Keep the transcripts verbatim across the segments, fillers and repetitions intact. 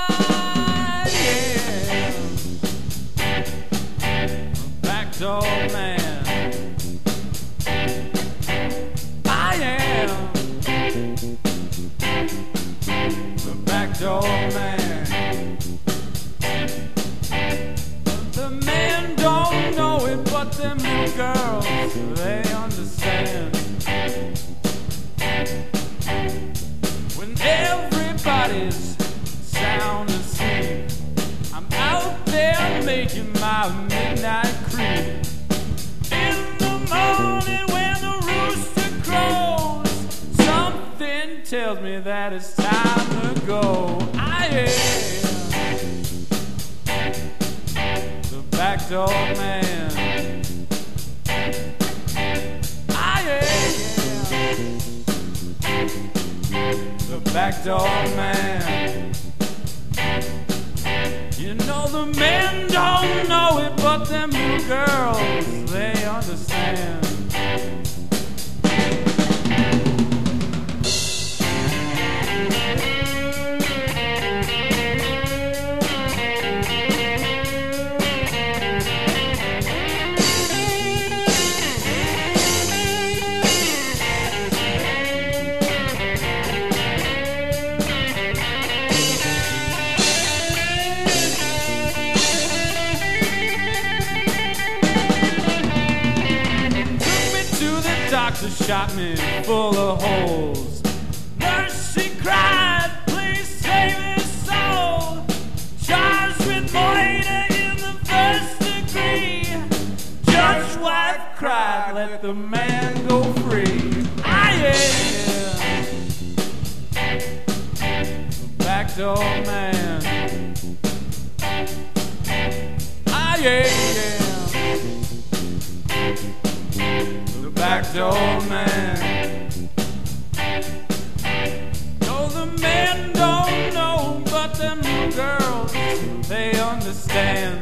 yeah, backdoor man. I am the backdoor man. The men don't know it, but them little girls, they understand. When everybody's sound asleep, I'm out there making my midnight creep. In the morning when the rooster crows, something tells me that it's time to go. I am the backdoor man. I am the backdoor man. You know the men don't know it, but them little girls, they understand. Doctor shot me full of holes. Nurse, she cried, please save his soul. Charged with murder in the first degree. Judge's wife cried, let the man go free. I am the backdoor man. I am backdoor man. No, the men don't know, but them little girls, they understand.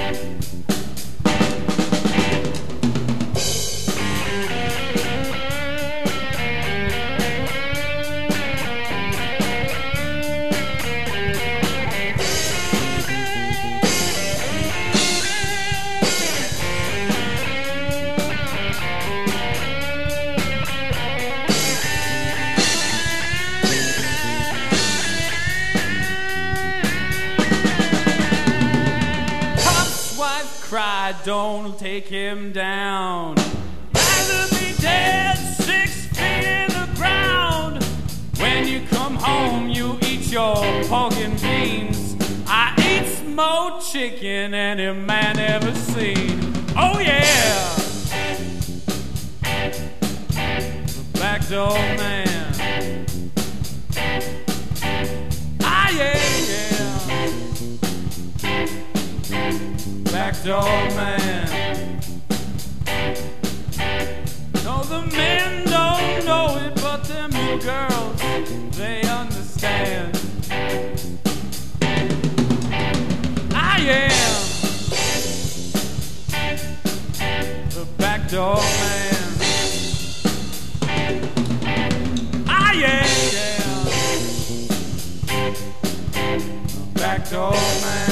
Cried, don't take him down. Rather be dead six feet in the ground. When you come home, you eat your pork and beans. I eat more chicken than a man ever seen. Oh yeah, the backdoor man. Ah yeah, yeah. Backdoor man. No, the men don't know it, but them little girls, they understand. I am the backdoor man. I am the backdoor man.